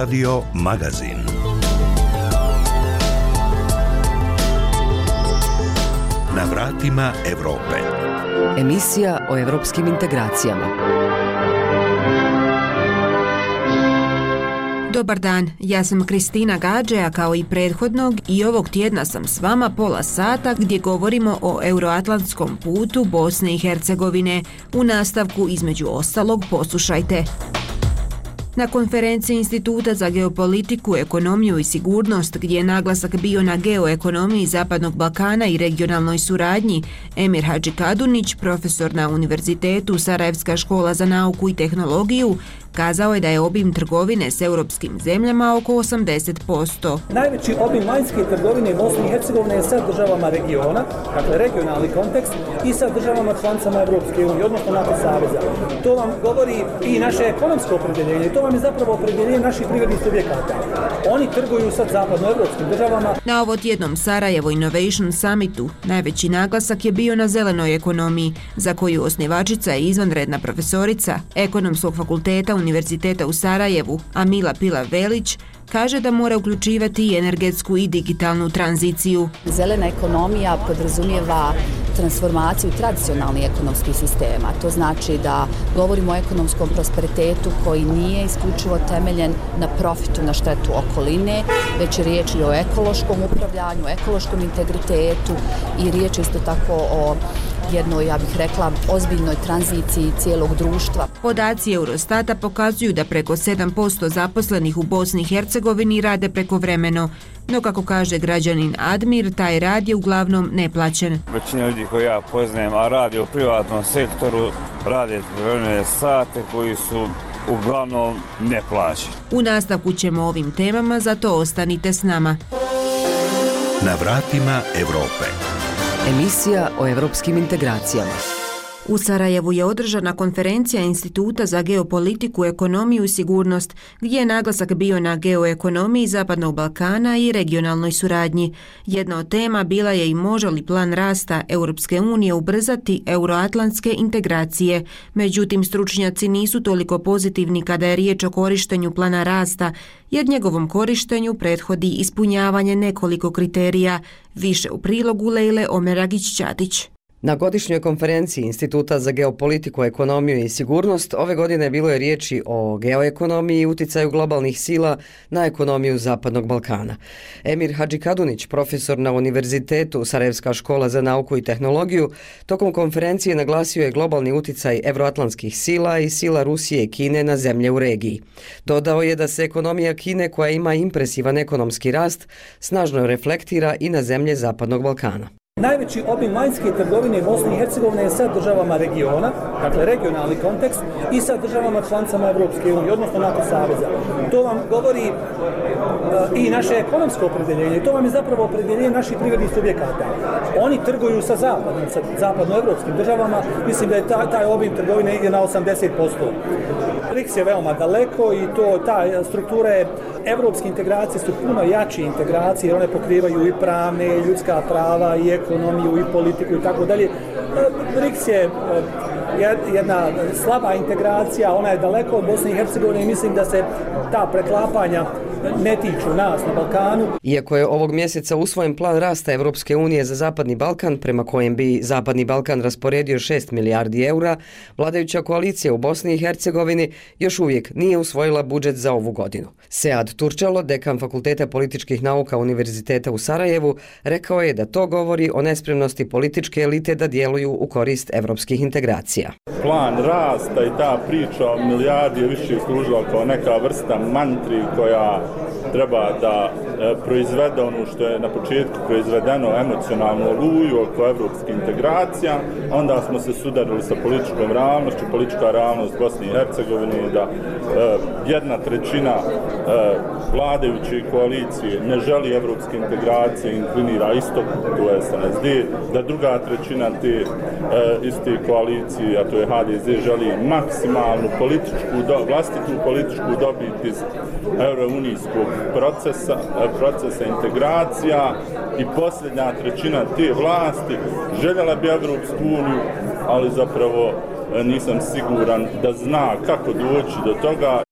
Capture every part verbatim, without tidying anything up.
Radio Magazin. Na vratima Evrope. Emisija o evropskim integracijama. Dobar dan, ja sam Kristina Gađe, a kao i prethodnog i ovog tjedna sam s vama pola sata gdje govorimo o euroatlantskom putu Bosne i Hercegovine. U nastavku između ostalog poslušajte. Na konferenciji Instituta za geopolitiku, ekonomiju i sigurnost, gdje je naglasak bio na geoekonomiji Zapadnog Balkana i regionalnoj suradnji, Emir Hadžikadunić, profesor na Univerzitetu Sarajevska škola za nauku i tehnologiju, kazao je da je obim trgovine s europskim zemljama oko osamdeset posto. Najveći obim vanjske trgovine Bosne i Hercegovine je sa državama regiona, dakle regionalni kontekst, i sa državama članicama Evropske unije, odnosno NATO saveza. To vam govori i naše ekonomsko opredjeljenje, to vam je zapravo opredjeljenje naših privrednih subjekata. Oni trguju sa zapadnoevropskim državama. Na ovotjednom Sarajevo Innovation Summitu najveći naglasak je bio na zelenoj ekonomiji, za koju osnivačica je izvanredna profesorica Ekonomskog fakulteta Univerziteta u Sarajevu, Amila Pila-Velić, kaže da mora uključivati i energetsku i digitalnu tranziciju. Zelena ekonomija podrazumijeva transformaciju tradicionalnih ekonomskih sistema. To znači da govorimo o ekonomskom prosperitetu koji nije isključivo temeljen na profitu na štetu okoline, već je riječ i o ekološkom upravljanju, ekološkom integritetu i riječ isto tako o jednoj, ja bih rekla, ozbiljnoj tranziciji cijelog društva. Podaci Eurostata pokazuju da preko sedam posto zaposlenih u Bosni i Hercegovini rade prekovremeno, no kako kaže građanin Admir, taj rad je uglavnom neplaćen. Većina ljudi koji ja poznajem, a radi u privatnom sektoru, rade prekovremene sate koji su uglavnom neplaćeni. U nastavku ćemo o ovim temama, zato ostanite s nama. Na vratima Evrope. Emisija o evropskim integracijama. U Sarajevu je održana konferencija Instituta za geopolitiku, ekonomiju i sigurnost, gdje je naglasak bio na geoekonomiji Zapadnog Balkana i regionalnoj suradnji. Jedna od tema bila je i može li plan rasta Europske unije ubrzati euroatlantske integracije. Međutim, stručnjaci nisu toliko pozitivni kada je riječ o korištenju plana rasta, jer njegovom korištenju prethodi ispunjavanje nekoliko kriterija. Više u prilogu Lejle Omeragić-Ćatić. Na godišnjoj konferenciji Instituta za geopolitiku, ekonomiju i sigurnost ove godine bilo je riječi o geoekonomiji i uticaju globalnih sila na ekonomiju Zapadnog Balkana. Emir Hadžikadunić, profesor na Univerzitetu Sarajevska škola za nauku i tehnologiju, tokom konferencije naglasio je globalni uticaj evroatlantskih sila i sila Rusije i Kine na zemlje u regiji. Dodao je da se ekonomija Kine, koja ima impresivan ekonomski rast, snažno reflektira i na zemlje Zapadnog Balkana. Najveći obim vanjske trgovine Bosne i Hercegovine je sa državama regiona, dakle regionalni kontekst, i sa državama članicama Evropske unije, odnosno NATO saveza. To vam govori uh, i naše ekonomsko opredjeljenje, to vam je zapravo opredjeljenje naših privrednih subjekata. Oni trguju sa zapadnim, sa zapadnoevropskim državama, mislim da je ta, taj obim trgovine ide na osamdeset posto. R I C S je veoma daleko i to, ta strukture evropske integracije su puno jače integracije, jer one pokrivaju i pravne, i ljudska prava, i ekonomiju, i politiku i tako dalje. R I C S je jedna slaba integracija, ona je daleko od Bosne i Hercegovine i mislim da se ta preklapanja ne tiču nas na Balkanu. Iako je ovog mjeseca usvojen plan rasta Evropske unije za Zapadni Balkan, prema kojem bi Zapadni Balkan rasporedio šest milijardi eura, vladajuća koalicija u Bosni i Hercegovini još uvijek nije usvojila budžet za ovu godinu. Sead Turčalo, dekan Fakulteta političkih nauka Univerziteta u Sarajevu, rekao je da to govori o nespremnosti političke elite da djeluju u korist evropskih integracija. Plan rasta i ta priča o milijardi je više služila kao neka vrsta mantri koja treba da e, proizvede ono što je na početku proizvedeno emocionalno luju oko evropske integracija. Onda smo se sudarili sa političkom realnošću. Politička realnost Bosne i Hercegovine je da e, jedna trećina e, vladajuće koalicije ne želi evropske integracije, inklinira istok, to je S N S D, da druga trećina te e, iste koalicije, a to je H D Z, želi maksimalnu političku, do, vlastitu političku dobit iz eurounijskog procesa, procesa integracija i posljednja trećina te vlasti željela bi Evropsku uniju, ali zapravo nisam siguran da zna kako doći do toga.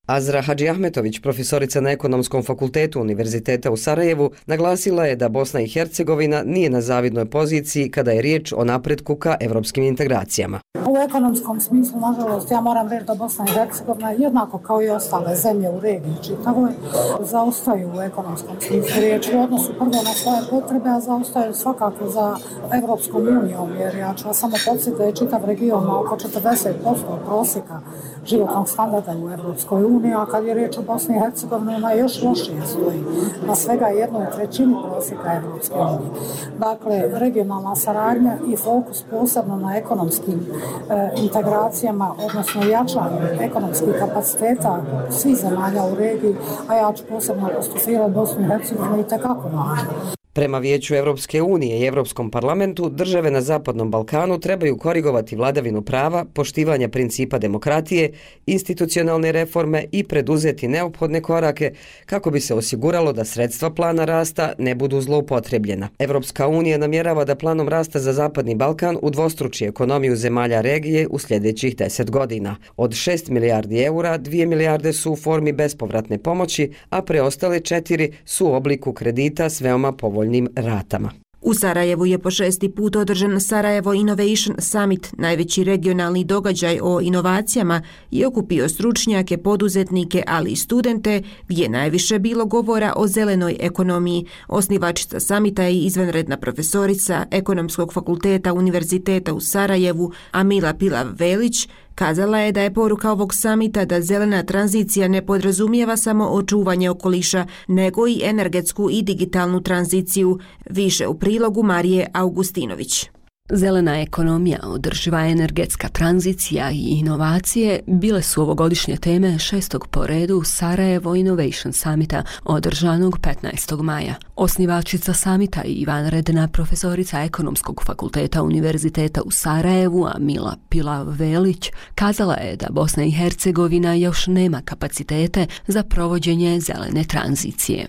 Azra Hadžiahmetović, profesorica na Ekonomskom fakultetu Univerziteta u Sarajevu, naglasila je da Bosna i Hercegovina nije na zavidnoj poziciji kada je riječ o napretku ka evropskim integracijama. U ekonomskom smislu, nažalost, ja moram reći da Bosna i Hercegovina, jednako kao i ostale zemlje u regiji čitavoj, zaostaju u ekonomskom smislu riječi u odnosu prvo na svoje potrebe, a zaostaju svakako za Evropskom unijom, jer ja ću vas samo podsjetiti da je čitav region oko četrdeset posto prosjeka životnog standarda u Evropskoj uniji, a kad je riječ o Bosni i Hercegovini, ona još lošije stoji na svega jednoj trećini prosjeka Evropske unije. Dakle, regionalna saradnja i fokus posebno na ekonomskim e, integracijama, odnosno jačanju ekonomskih kapaciteta svih zemalja u regiji, a ja ću posebno apostrofirati Bosnu i Hercegovinu i tekako važno. Prema Vijeću Evropske unije i Evropskom parlamentu, države na Zapadnom Balkanu trebaju korigovati vladavinu prava, poštivanja principa demokratije, institucionalne reforme i preduzeti neophodne korake kako bi se osiguralo da sredstva plana rasta ne budu zloupotrebljena. Evropska unija namjerava da planom rasta za Zapadni Balkan udvostruči ekonomiju zemalja regije u sljedećih deset godina. Od šest milijardi eura, dvije milijarde su u formi bespovratne pomoći, a preostale četiri su u obliku kredita s veoma povoljnim ratama. U Sarajevu je po šesti put održan Sarajevo Innovation Summit, najveći regionalni događaj o inovacijama i okupio stručnjake, poduzetnike, ali i studente, gdje je najviše bilo govora o zelenoj ekonomiji. Osnivačica samita je izvanredna profesorica Ekonomskog fakulteta Univerziteta u Sarajevu, Amila Pilav-Velić. Kazala je da je poruka ovog samita da zelena tranzicija ne podrazumijeva samo očuvanje okoliša, nego i energetsku i digitalnu tranziciju. Više u prilogu Marije Augustinović. Zelena ekonomija, održiva energetska tranzicija i inovacije bile su ovogodišnje teme šestog po redu Sarajevo Innovation Summita održanog petnaestog maja. Osnivačica samita i vanredna profesorica Ekonomskog fakulteta Univerziteta u Sarajevu, Amila Pilav-Velić, kazala je da Bosna i Hercegovina još nema kapacitete za provođenje zelene tranzicije.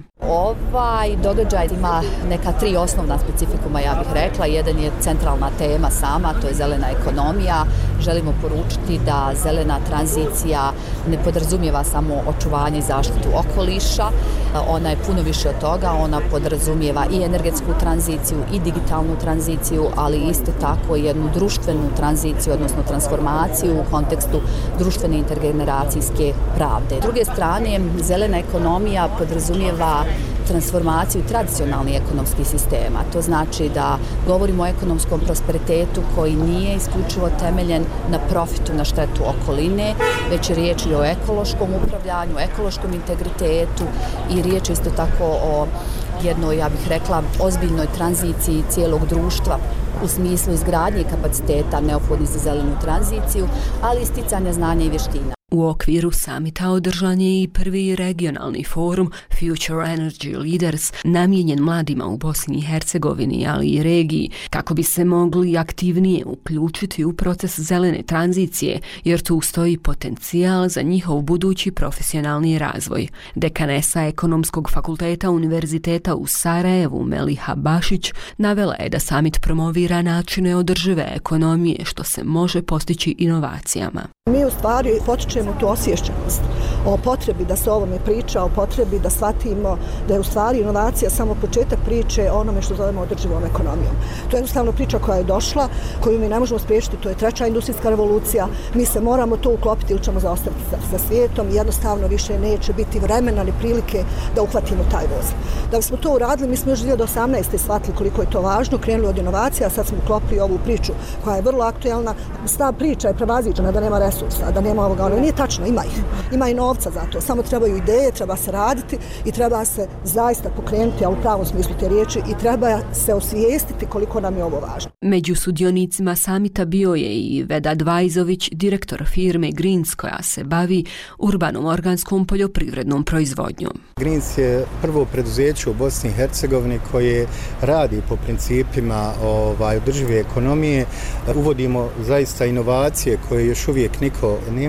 Ovaj događaj ima neka tri osnovna specifikuma, ja bih rekla. Jedan je centralna tema sama, to je zelena ekonomija. Želimo poručiti da zelena tranzicija ne podrazumijeva samo očuvanje i zaštitu okoliša. Ona je puno više od toga, ona podrazumijeva i energetsku tranziciju i digitalnu tranziciju, ali isto tako jednu društvenu tranziciju, odnosno transformaciju u kontekstu društvene intergeneracijske pravde. S druge strane, zelena ekonomija podrazumijeva transformaciju tradicionalnih ekonomskih sistema. To znači da govorimo o ekonomskom prosperitetu koji nije isključivo temeljen na profitu na štetu okoline, već je riječ i o ekološkom upravljanju, ekološkom integritetu i riječ isto tako o jednoj, ja bih rekla, ozbiljnoj tranziciji cijelog društva u smislu izgradnje kapaciteta neophodnih za zelenu tranziciju, ali i sticanja znanja i vještina. U okviru samita održan je i prvi regionalni forum Future Energy Leaders namijenjen mladima u Bosni i Hercegovini, ali i regiji, kako bi se mogli aktivnije uključiti u proces zelene tranzicije, jer tu stoji potencijal za njihov budući profesionalni razvoj. Dekanesa Ekonomskog fakulteta Univerziteta u Sarajevu, Meliha Bašić, navela je da samit promovira načine održive ekonomije, što se može postići inovacijama. Mi u stvari potičemo tu osviješćenost o potrebi da se o ovome priča, o potrebi da shvatimo da je u stvari inovacija samo početak priče o onome što zovemo održivom ekonomijom. To je jednostavno priča koja je došla, koju mi ne možemo spriječiti, to je treća industrijska revolucija. Mi se moramo to uklopiti ili ćemo zaostati sa svijetom i jednostavno više neće biti vremena ni prilike da uhvatimo taj voz. Da bismo to uradili, mi smo još dvije hiljade osamnaeste. shvatili koliko je to važno, krenuli od inovacija, sad smo uklopili ovu priču koja je vrlo aktuelna. Ta priča je prevaziđena da nema resursa, da nema ovoga, ono nije tačno, ima ih. Ima i novca za to, samo trebaju ideje, treba se raditi i treba se zaista pokrenuti, a u pravom smislu te riječi, i treba se osvijestiti koliko nam je ovo važno. Među sudionicima samita bio je i Vedad Vajzović, direktor firme Greens, koja se bavi urbanom organskom poljoprivrednom proizvodnjom. Greens je prvo preduzeće u Bosni i Hercegovini koje radi po principima ovaj, održive ekonomije. Uvodimo zaista inovacije koje još uvijek niko nema. Bavimo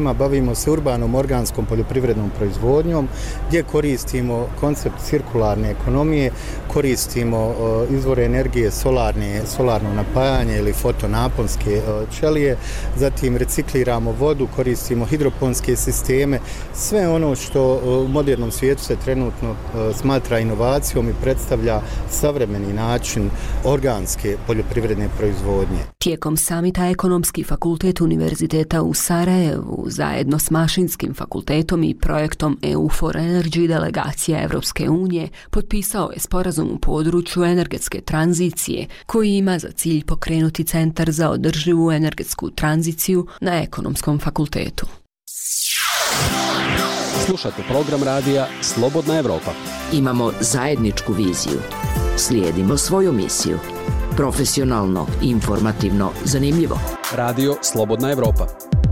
bavimo se urbanom organskom poljoprivrednom proizvodnjom gdje koristimo koncept cirkularne ekonomije, koristimo izvore energije solarne, solarno napajanje ili fotonaponske ćelije, zatim recikliramo vodu, koristimo hidroponske sisteme, sve ono što u modernom svijetu se trenutno smatra inovacijom i predstavlja savremeni način organske poljoprivredne proizvodnje. Tijekom samita Ekonomski fakultet Univerziteta u Sarajevu zajedno s Mašinskim fakultetom i projektom E U for Energy delegacija Evropske unije potpisao je sporazum u području energetske tranzicije koji ima za cilj pokrenuti Centar za održivu energetsku tranziciju na Ekonomskom fakultetu. Slušate program radija Slobodna Evropa. Imamo zajedničku viziju. Slijedimo svoju misiju. Profesionalno, informativno, zanimljivo. Radio Slobodna Evropa.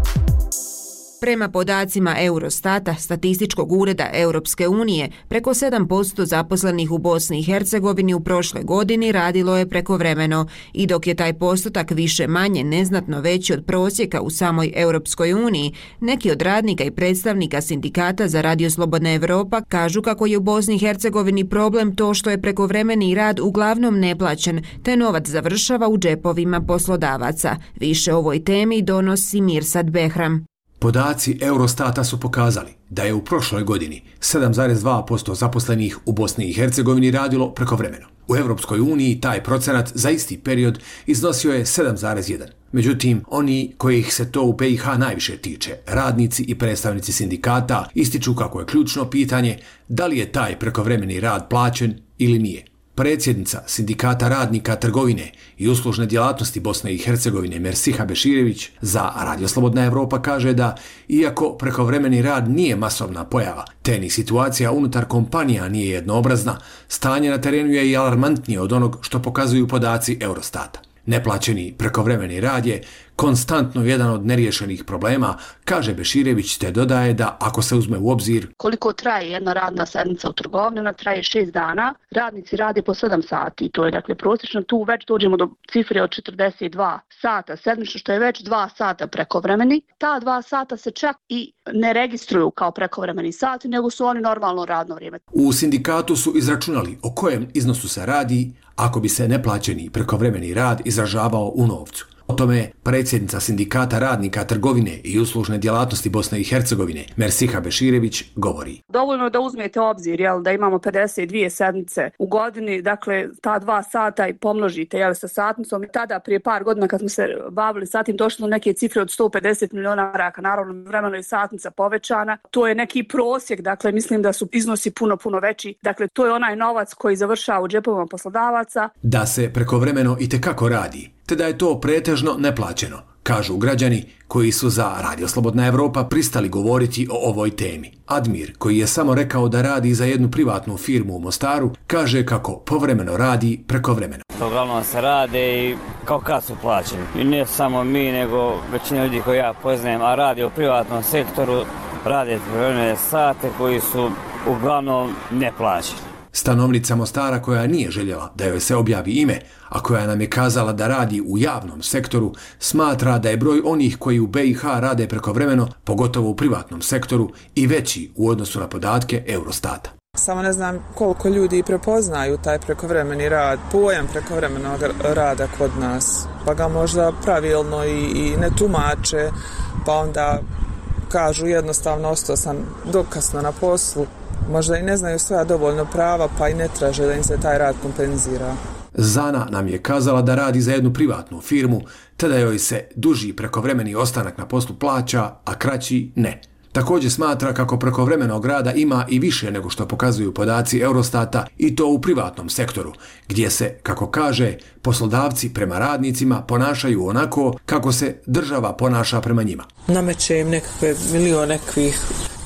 Prema podacima Eurostata, statističkog ureda Europske unije, preko sedam posto zaposlenih u Bosni i Hercegovini u prošloj godini radilo je prekovremeno i dok je taj postotak više manje neznatno veći od prosjeka u samoj Europskoj uniji, neki od radnika i predstavnika sindikata za Radio Slobodna Evropa kažu kako je u Bosni i Hercegovini problem to što je prekovremeni rad uglavnom neplaćen, te novac završava u džepovima poslodavaca. Više o ovoj temi donosi Mirsad Behram. Podaci Eurostata su pokazali da je u prošloj godini sedam zarez dva posto zaposlenih u Bosni i Hercegovini radilo prekovremeno. U Europskoj uniji taj procenat za isti period iznosio je sedam zarez jedan. Međutim, oni kojih se to u B i H najviše tiče, radnici i predstavnici sindikata, ističu kako je ključno pitanje da li je taj prekovremeni rad plaćen ili nije. Predsjednica Sindikata radnika trgovine i uslužne djelatnosti Bosne i Hercegovine Mersiha Beširević za Radio Slobodna Evropa kaže da, iako prekovremeni rad nije masovna pojava, te ni situacija unutar kompanija nije jednoobrazna, stanje na terenu je i alarmantnije od onog što pokazuju podaci Eurostata. Neplaćeni prekovremeni rad je konstantno jedan od neriješenih problema, kaže Beširević, te dodaje da ako se uzme u obzir koliko traje jedna radna sedmica u trgovini, ona traje šest dana, radnici rade po sedam sati, to je dakle prosječno, tu već dođemo do cifre od četrdeset dva sata sedmično, što je već dva sata prekovremeni. Ta dva sata se čak i ne registruju kao prekovremeni sati, nego su oni normalno radno vrijeme. U sindikatu su izračunali o kojem iznosu se radi ako bi se neplaćeni prekovremeni rad izražavao u novcu. O tome predsjednica Sindikata radnika trgovine i uslužne djelatnosti Bosne i Hercegovine Mersiha Beširević govori. Dovoljno da uzmete obzir jel, da imamo pedeset dvije sedmice u godini, dakle ta dva sata i pomnožite jel, sa satnicom. I tada prije par godina kad smo se bavili sa tim došlo neke cifre od sto pedeset miliona maraka, naravno vremeno je satnica povećana. To je neki prosjek, dakle mislim da su iznosi puno, puno veći. Dakle to je onaj novac koji završava u džepovima poslodavaca. Da se prekovremeno itekako radi, te da je to pretežno neplaćeno, kažu građani koji su za Radio Slobodna Evropa pristali govoriti o ovoj temi. Admir, koji je samo rekao da radi za jednu privatnu firmu u Mostaru, kaže kako povremeno radi prekovremeno. Uglavnom se rade i kao kad su plaćeni. I ne samo mi, nego većina ljudi koji ja poznajem, a radi u privatnom sektoru, rade prekovremene sate koji su uglavnom neplaćeni. Stanovnica Mostara koja nije željela da joj se objavi ime, a koja nam je kazala da radi u javnom sektoru, smatra da je broj onih koji u B i H rade prekovremeno, pogotovo u privatnom sektoru, i veći u odnosu na podatke Eurostata. Samo ne znam koliko ljudi prepoznaju taj prekovremeni rad, pojam prekovremenog rada kod nas, pa ga možda pravilno i, i ne tumače, pa onda kažu jednostavno ostao sam dokasno na poslu. Možda i ne znaju svoja dovoljno prava, pa i ne traže da im se taj rad kompenzira. Zana nam je kazala da radi za jednu privatnu firmu, te da joj se duži prekovremeni ostanak na poslu plaća, a kraći ne. Također smatra kako prekovremenog rada ima i više nego što pokazuju podaci Eurostata, i to u privatnom sektoru, gdje se, kako kaže, poslodavci prema radnicima ponašaju onako kako se država ponaša prema njima. Nameće im nekakve milion nekakvih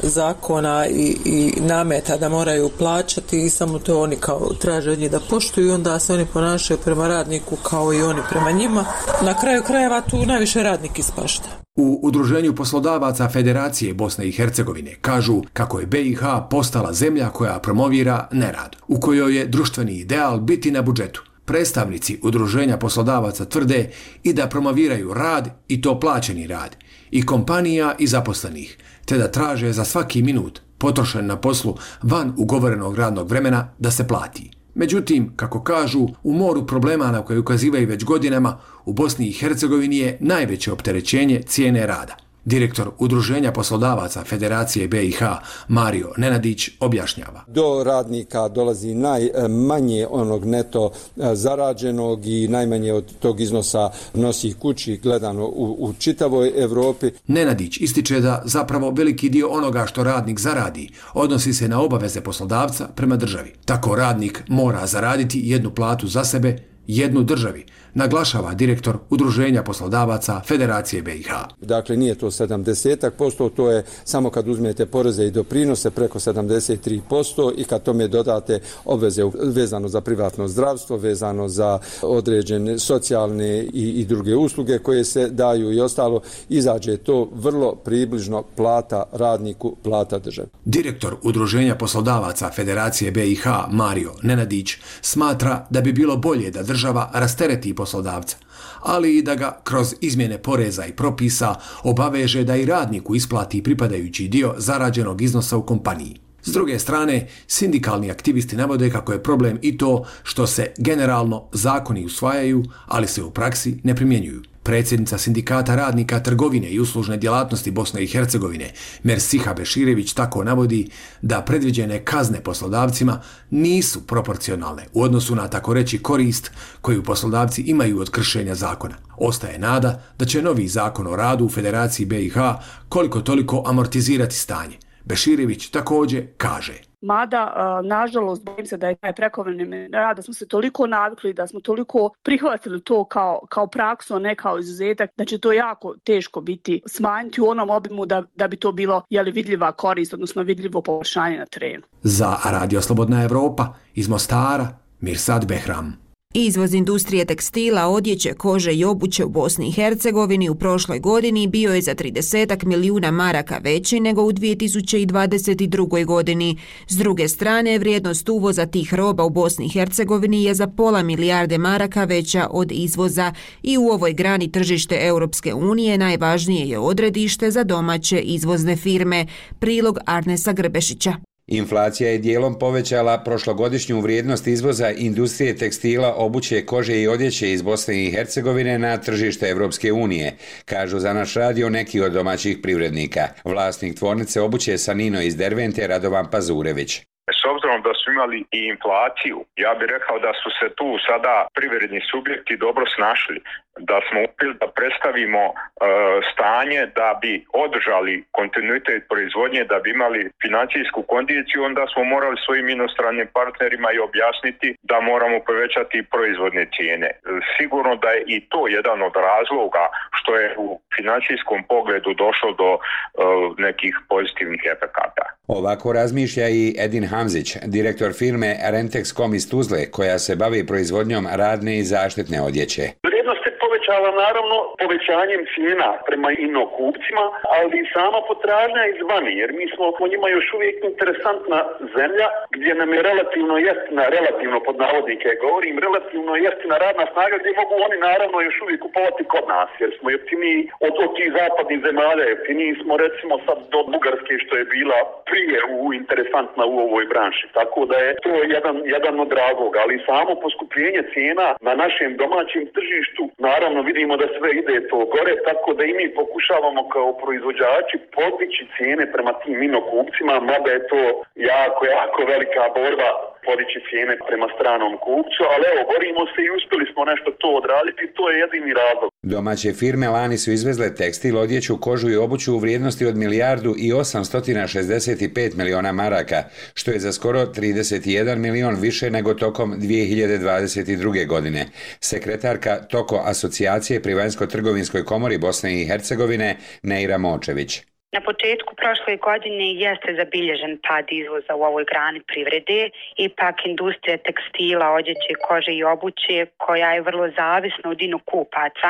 zakona i, i nameta da moraju plaćati i samo to oni kao traže od njih da poštuju i onda se oni ponašaju prema radniku kao i oni prema njima. Na kraju krajeva tu najviše radnik ispašta. U Udruženju poslodavaca Federacije Bosne i Hercegovine kažu kako je B i H postala zemlja koja promovira nerad, u kojoj je društveni ideal biti na budžetu, Predstavnici udruženja poslodavaca tvrde i da promoviraju rad i to plaćeni rad, i kompanija i zaposlenih, te da traže za svaki minut potrošen na poslu van ugovorenog radnog vremena da se plati. Međutim, kako kažu, u moru problema na koje ukazivaju već godinama, u Bosni i Hercegovini je najveće opterećenje cijene rada. Direktor Udruženja poslodavaca Federacije B i H Mario Nenadić objašnjava. Do radnika dolazi najmanje onog neto zarađenog i najmanje od tog iznosa nosi kući gledano u, u čitavoj Evropi. Nenadić ističe da zapravo veliki dio onoga što radnik zaradi odnosi se na obaveze poslodavca prema državi. Tako radnik mora zaraditi jednu platu za sebe, jednu državi, naglašava direktor Udruženja poslodavaca Federacije B i H. Dakle, nije to sedamdeset posto, to je samo kad uzmete poreze i doprinose preko sedamdeset tri posto i kad tome dodate obveze vezano za privatno zdravstvo, vezano za određene socijalne i, i druge usluge koje se daju i ostalo, izađe to vrlo približno plata radniku, plata državi. Direktor Udruženja poslodavaca Federacije B i H Mario Nenadić smatra da bi bilo bolje da država rastereti poslodavca, ali i da ga kroz izmjene poreza i propisa obaveže da i radniku isplati pripadajući dio zarađenog iznosa u kompaniji. S druge strane, sindikalni aktivisti navode kako je problem i to što se generalno zakoni usvajaju, ali se u praksi ne primjenjuju. Predsjednica Sindikata radnika trgovine i uslužne djelatnosti Bosne i Hercegovine Mersiha Beširević tako navodi da predviđene kazne poslodavcima nisu proporcionalne u odnosu na tako reći korist koju poslodavci imaju od kršenja zakona. Ostaje nada da će novi zakon o radu u Federaciji B i H koliko toliko amortizirati stanje. Beširević također kaže. Mada, nažalost, bojim se da je taj prekovremeni rad, da smo se toliko navikli, da smo toliko prihvatili to kao, kao praksu, a ne kao izuzetak, da će to jako teško biti smanjiti u onom obimu da, da bi to bilo jeli, vidljiva korist, odnosno vidljivo poboljšanje na terenu. Za Radio Slobodna Evropa iz Mostara, Mirsad Behram. Izvoz industrije tekstila, odjeće, kože i obuće u Bosni i Hercegovini u prošloj godini bio je za trideset milijuna maraka veći nego u dvije tisuće dvadeset druge. godini. S druge strane, vrijednost uvoza tih roba u Bosni i Hercegovini je za pola milijarde maraka veća od izvoza i u ovoj grani tržište Europske unije najvažnije je odredište za domaće izvozne firme. Prilog Arnesa Grbešića. Inflacija je dijelom povećala prošlogodišnju vrijednost izvoza industrije tekstila, obuće, kože i odjeće iz Bosne i Hercegovine na tržište Evropske unije, kažu za naš radio neki od domaćih privrednika. Vlasnik tvornice obuće Sanino iz Dervente Radovan Pazurević. S obzirom da su imali i inflaciju, ja bih rekao da su se tu sada privredni subjekti dobro snašli, da smo uspjeli da predstavimo e, stanje da bi održali kontinuitet proizvodnje, da bi imali financijsku kondiciju, onda smo morali svojim inostranim partnerima i objasniti da moramo povećati proizvodne cijene. Sigurno da je i to jedan od razloga što je u financijskom pogledu došlo do e, nekih pozitivnih efekata. Ovako razmišlja i Edin Hamzić, direktor firme Rentex.com iz Tuzle, koja se bavi proizvodnjom radne i zaštitne odjeće. Vrijednost se povećala naravno povećanjem cijena prema inokupcima, ali i sama potražnja izvani, jer mi smo po njima još uvijek interesantna zemlja gdje nam je relativno jeftina, relativno pod navodnike govorim, relativno jeftina radna snaga gdje mogu oni naravno još uvijek kupovati kod nas, jer smo jeftiniji od, od tih zapadnih zemalja, jeftiniji smo recimo sad do Bugarske što je bila prije u interesantna u ovoj branši, tako da je to jedan, jedan od razloga, ali samo poskupljenje cijena na našem domaćem tržištu, naravno vidimo da sve ide to gore, tako da i mi pokušavamo kao proizvođači podići cijene prema tim inokupcima, mada je to jako, jako velika borba podići cijene prema stranom kupcu, ali evo, borimo se i uspjeli smo nešto to odraditi, to je jedini razlog. Domaće firme lani su izvezle tekstil, odjeću, kožu i obuću u vrijednosti od milijardu i osamsto šezdeset pet miliona maraka, što je za skoro trideset jedan milion više nego tokom dvije hiljade dvadeset druge. godine. Sekretarka Toko asocijacije pri Vanjsko-trgovinskoj komori Bosne i Hercegovine Neira Močević. Na početku prošle godine jeste zabilježen pad izvoza u ovoj grani privrede. Ipak industrija tekstila, odjeće, kože i obuće, koja je vrlo zavisna od inokupaca,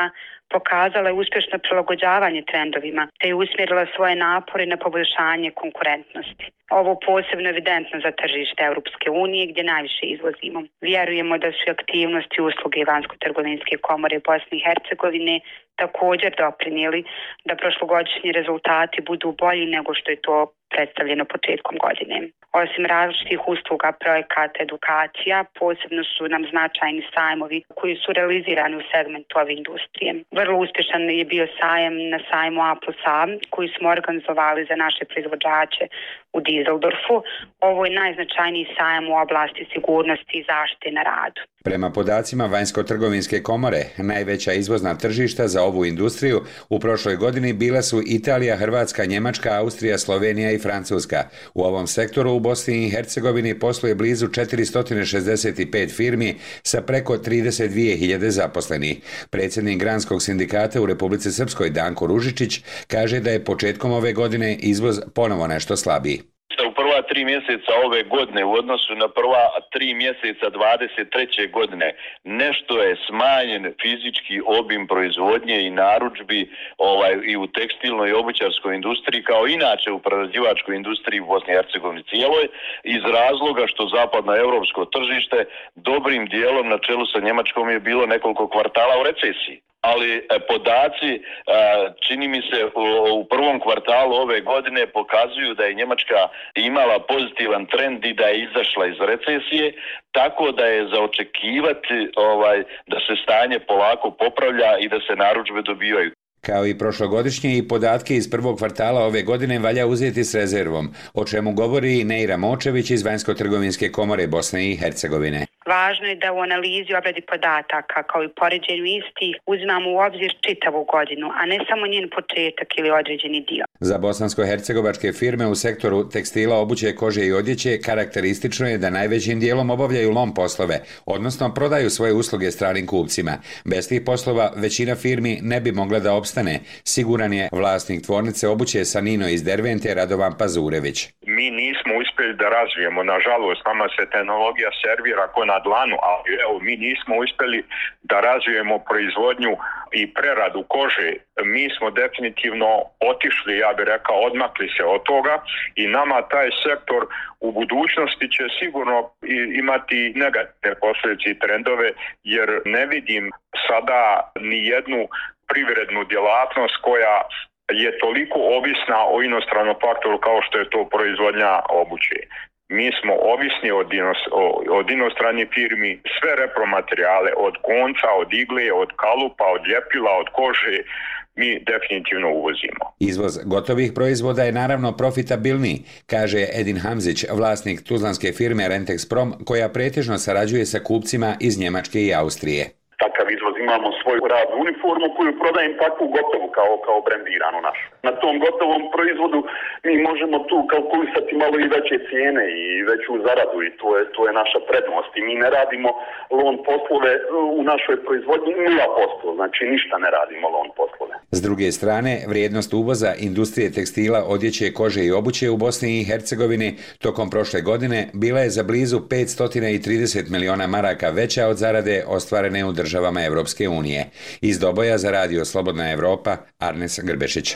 pokazala je uspješno prilagođavanje trendovima, te je usmjerila svoje napore na poboljšanje konkurentnosti. Ovo posebno evidentno za tržište Europske unije gdje najviše izvozimo. Vjerujemo da su aktivnosti usluge Vanjsko-trgovinske komore Bosne i Hercegovine također doprinijeli da prošlogodišnji rezultati budu bolji nego što je to predstavljeno početkom godine. Osim različitih usluga, projekata, edukacija, posebno su nam značajni sajmovi koji su realizirani u segmentu ove industrije. Vrlo uspješan je bio sajem na sajmu A plus A koji smo organizovali za naše proizvođače u Düsseldorfu. Ovo je najznačajniji sajem u oblasti sigurnosti i zaštite na radu. Prema podacima Vanjsko-trgovinske komore, najveća izvozna tržišta za ovu industriju u prošloj godini bila su Italija, Hrvatska, Njemačka, Austrija, Slovenija i Francuska. U ovom sektoru u Bosni i Hercegovini posluje blizu četiristo šezdeset pet firmi sa preko trideset dvije hiljade zaposlenih. Predsjednik Granskog sindikata u Republici Srpskoj Danko Ružičić kaže da je početkom ove godine izvoz ponovo nešto slabiji. U prva tri mjeseca ove godine u odnosu na prva tri mjeseca dvadeset treće godine nešto je smanjen fizički obim proizvodnje i narudžbi ovaj, i u tekstilnoj i obućarskoj industriji kao inače u prerađivačkoj industriji u Bosni i Hercegovini cijeloj iz razloga što zapadno europsko tržište dobrim dijelom na čelu sa Njemačkom je bilo nekoliko kvartala u recesiji. Ali podaci, čini mi se, u prvom kvartalu ove godine pokazuju da je Njemačka imala pozitivan trend i da je izašla iz recesije, tako da je za očekivati ovaj, da se stanje polako popravlja i da se narudžbe dobivaju. Kao i prošlogodišnje i podatke iz prvog kvartala ove godine valja uzeti s rezervom, o čemu govori Neira Močević iz Vanjsko-trgovinske komore Bosne i Hercegovine. Važno je da u analizi obradi podataka kao i poređenju istih uzimamo u obzir čitavu godinu, a ne samo njen početak ili određeni dio. Za bosansko-hercegovačke firme u sektoru tekstila, obuće, kože i odjeće karakteristično je da najvećim dijelom obavljaju lom poslove, odnosno prodaju svoje usluge stranim kupcima. Bez tih poslova većina firmi ne bi mogla da opstane, siguran je vlasnik tvornice obuće Sanino iz Dervente Radovan Pazurević. Mi nismo uspjeli da razvijemo, nažalost, nama se tehnologija servira ko na dlanu, ali evo, mi nismo uspjeli da razvijemo proizvodnju i preradu kože. Mi smo definitivno otišli, ja bih rekao, odmakli se od toga i nama taj sektor u budućnosti će sigurno imati negativne posljedice i trendove, jer ne vidim sada ni jednu privrednu djelatnost koja je toliko ovisna o inostranom faktoru kao što je to proizvodnja obuće. Mi smo ovisni od, inos, od inostranih firmi, sve repromaterijale, od konca, od igle, od kalupa, od ljepila, od kože, mi definitivno uvozimo. Izvoz gotovih proizvoda je naravno profitabilniji, kaže Edin Hamzić, vlasnik tuzlanske firme Rentex Prom, koja pretežno sarađuje sa kupcima iz Njemačke i Austrije. Takav izvoz imamo svoju radnu uniformu koju prodajem takvu gotovu kao, kao brendiranu našu. Na tom gotovom proizvodu mi možemo tu kalkulisati malo i veće cijene i veću zaradu i to je, to je naša prednost. I mi ne radimo lon poslove u našoj proizvodnji nula posto, znači ništa ne radimo lon poslove. S druge strane, vrijednost uvoza industrije tekstila, odjeće, kože i obuće u Bosni i Hercegovini tokom prošle godine bila je za blizu petsto trideset miliona maraka veća od zarade ostvarene u državama Evropske unije. Iz Doboja za radio Slobodna Evropa, Arnes Grbešić.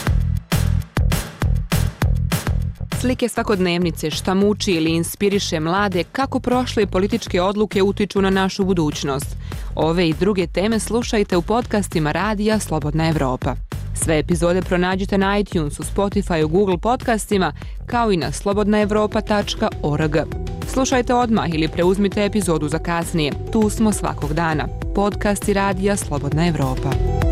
Slike svakodnevnice, šta muči ili inspiriše mlade, kako prošle političke odluke utiču na našu budućnost. Ove i druge teme slušajte u podcastima radija Slobodna Evropa. Sve epizode pronađite na iTunesu, Spotify, Google podcastima, kao i na slobodna evropa tačka org. Slušajte odmah ili preuzmite epizodu za kasnije. Tu smo svakog dana. Podcasti radija Slobodna Evropa.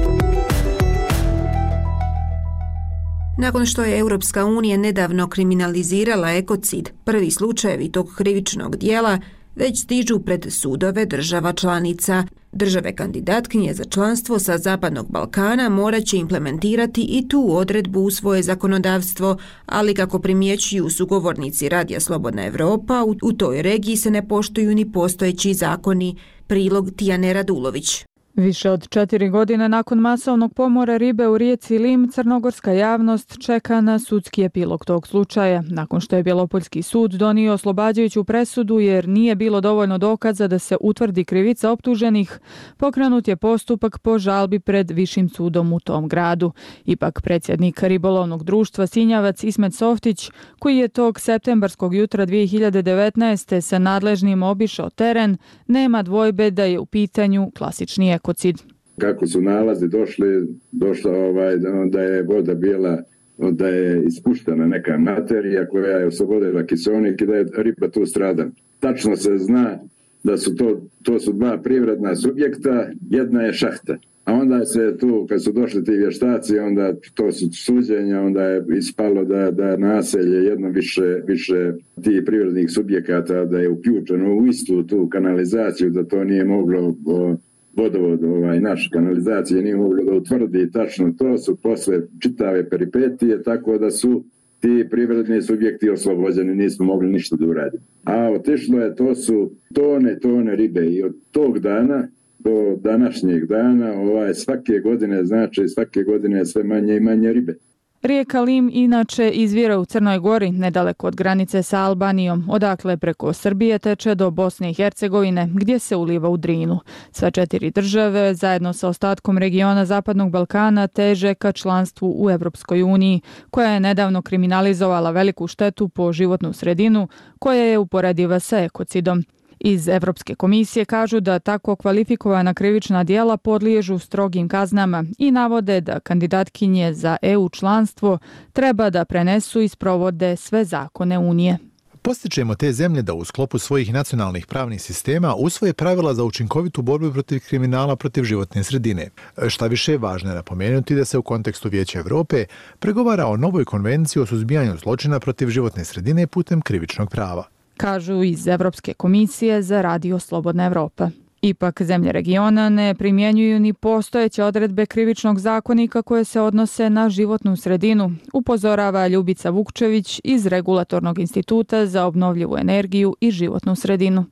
Nakon što je Europska unija nedavno kriminalizirala ekocid, prvi slučajevi tog krivičnog dijela već stižu pred sudove država članica. Države kandidatkinje za članstvo sa Zapadnog Balkana morat će implementirati i tu odredbu u svoje zakonodavstvo, ali kako primjećuju sugovornici radija Slobodna Evropa, u toj regiji se ne poštuju ni postojeći zakoni. Prilog Tijane Radulović. Više od četiri godine nakon masovnog pomora ribe u rijeci Lim, crnogorska javnost čeka na sudski epilog tog slučaja. Nakon što je Bjelopoljski sud donio oslobađajuću presudu jer nije bilo dovoljno dokaza da se utvrdi krivica optuženih, pokrenut je postupak po žalbi pred višim sudom u tom gradu. Ipak predsjednik ribolovnog društva Sinjavac Ismet Softić, koji je tog septembarskog jutra dvije hiljade devetnaeste sa nadležnim obišao teren, nema dvojbe da je u pitanju klasični ekocid. Kako su nalazi došli, došla ovaj, da je voda bila, da je ispuštena neka materija koja je oslobodila kiseonik i da je riba tu strada. Tačno se zna da su to, to su dva privredna subjekta, jedna je šahta. A onda se tu, kad su došli ti vještaci, onda to su suđenja, onda je ispalo da, da naselje jedno više, više tih privrednih subjekata, da je uključeno u istu tu kanalizaciju, da to nije moglo o, vodovod, ovaj, naš kanalizacije nije moglo da utvrdi tačno to, su posle čitave peripetije, tako da su ti privredni subjekti oslobođeni, nismo mogli ništa da uradimo. A otišlo je, to su tone, tone ribe i od tog dana do današnjeg dana, ovaj, svake godine, znači svake godine je sve manje i manje ribe. Rijeka Lim inače izvira u Crnoj Gori, nedaleko od granice sa Albanijom, odakle preko Srbije teče do Bosne i Hercegovine, gdje se uliva u Drinu. Sva četiri države, zajedno sa ostatkom regiona Zapadnog Balkana, teže ka članstvu u Evropskoj uniji, koja je nedavno kriminalizovala veliku štetu po životnu sredinu, koja je uporediva sa ekocidom. Iz Evropske komisije kažu da tako kvalifikovana krivična djela podliježu strogim kaznama i navode da kandidatkinje za E U članstvo treba da prenesu i sprovode sve zakone Unije. Postičemo te zemlje da u sklopu svojih nacionalnih pravnih sistema usvoje pravila za učinkovitu borbu protiv kriminala protiv životne sredine. Šta više, važno je napomenuti da se u kontekstu Vijeća Evrope pregovara o novoj konvenciji o suzbijanju zločina protiv životne sredine putem krivičnog prava. Kažu iz Evropske komisije za Radio Slobodna Evropa. Ipak zemlje regiona ne primjenjuju ni postojeće odredbe krivičnog zakonika koje se odnose na životnu sredinu, upozorava Ljubica Vukčević iz Regulatornog instituta za obnovljivu energiju i životnu sredinu.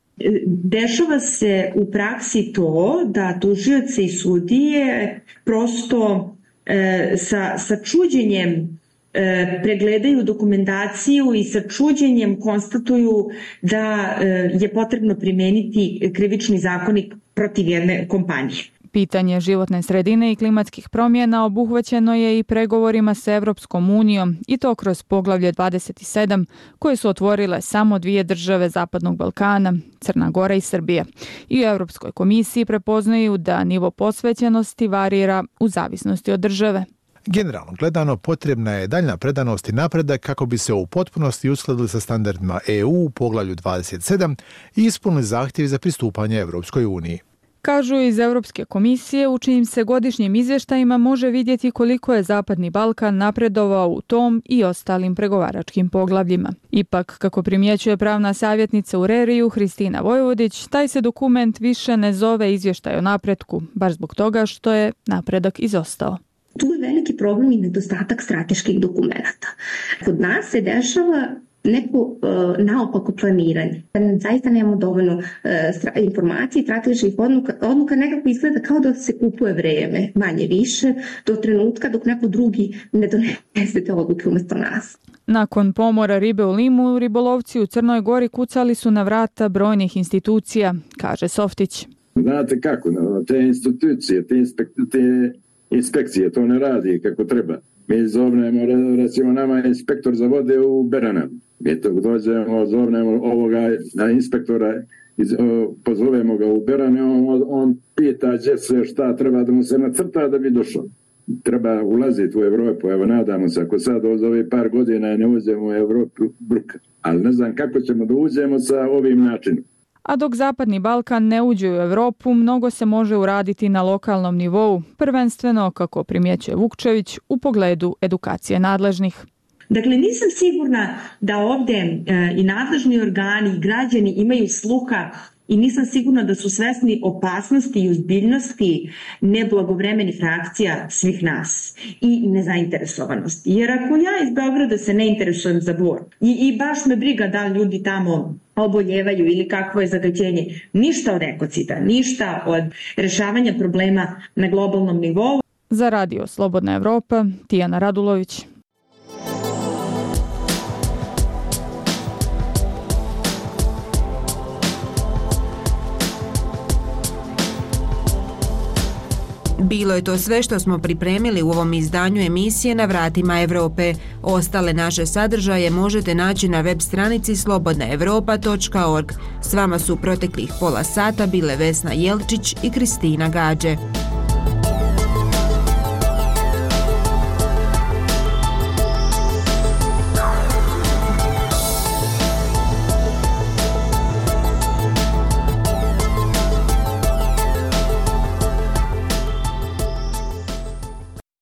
Dešava se u praksi to da tužioci i sudije prosto e, sa, sa čuđenjem pregledaju dokumentaciju i sa čuđenjem konstatuju da je potrebno primijeniti krivični zakonik protiv jedne kompanije. Pitanje životne sredine i klimatskih promjena obuhvaćeno je i pregovorima s Evropskom unijom i to kroz poglavlje dvadeset sedam koje su otvorile samo dvije države Zapadnog Balkana, Crna Gora i Srbija. I u Europskoj komisiji prepoznaju da nivo posvećenosti varira u zavisnosti od države. Generalno gledano, potrebna je daljna predanost i napredak kako bi se u potpunosti uskladili sa standardima E U u poglavlju dvadeset sedam i ispunili zahtjevi za pristupanje Evropskoj uniji. Kažu iz Europske komisije, u čijim se godišnjim izvještajima može vidjeti koliko je Zapadni Balkan napredovao u tom i ostalim pregovaračkim poglavljima. Ipak, kako primjećuje pravna savjetnica u Reriju Hristina Vojvodić, taj se dokument više ne zove izvještaj o napretku, baš zbog toga što je napredak izostao. Tu je veliki problem i nedostatak strateških dokumenata. Kod nas se dešava neko uh, naopako planiranje. Zaista nemamo dovoljno uh, stra- informacije, strateških odluka, odluka nekako izgleda kao da se kupuje vrijeme, manje više, do trenutka dok neko drugi ne donese te odluke umjesto nas. Nakon pomora ribe u Limu, ribolovci u Crnoj Gori kucali su na vrata brojnih institucija, kaže Softić. Znate kako, te institucije, te inspekcije, inspekcije to ne radi kako treba. Mi zovnemo, recimo nama inspektor za vode u Berana. Mi to dođemo, zovnemo ovoga na inspektora, pozovemo ga u Berane, on, on pita gdje se šta treba da mu se nacrta da bi došao. Treba ulaziti u Evropu, evo nadamo se, ako sad od ove par godina ne uđemo u Evropu, bruka. Ali ne znam kako ćemo da uđemo sa ovim načinom. A dok Zapadni Balkan ne uđe u Evropu, mnogo se može uraditi na lokalnom nivou, prvenstveno, kako primjećuje Vukčević, u pogledu edukacije nadležnih. Dakle, nisam sigurna da ovdje e, i nadležni organi i građani imaju sluha i nisam sigurna da su svesni opasnosti i ozbiljnosti neblagovremenih reakcija svih nas i nezainteresovanosti. Jer ako ja iz Beograda se ne interesujem za Bor i, i baš me briga da li ljudi tamo oboljevaju ili kakvo je zagađenje. Ništa od ekocida, ništa od rešavanja problema na globalnom nivou. Za Radio Slobodna Evropa, Tijana Radulović. Bilo je to sve što smo pripremili u ovom izdanju emisije Na vratima Evrope. Ostale naše sadržaje možete naći na web stranici slobodna evropa točka org. S vama su proteklih pola sata bile Vesna Jelčić i Kristina Gađe.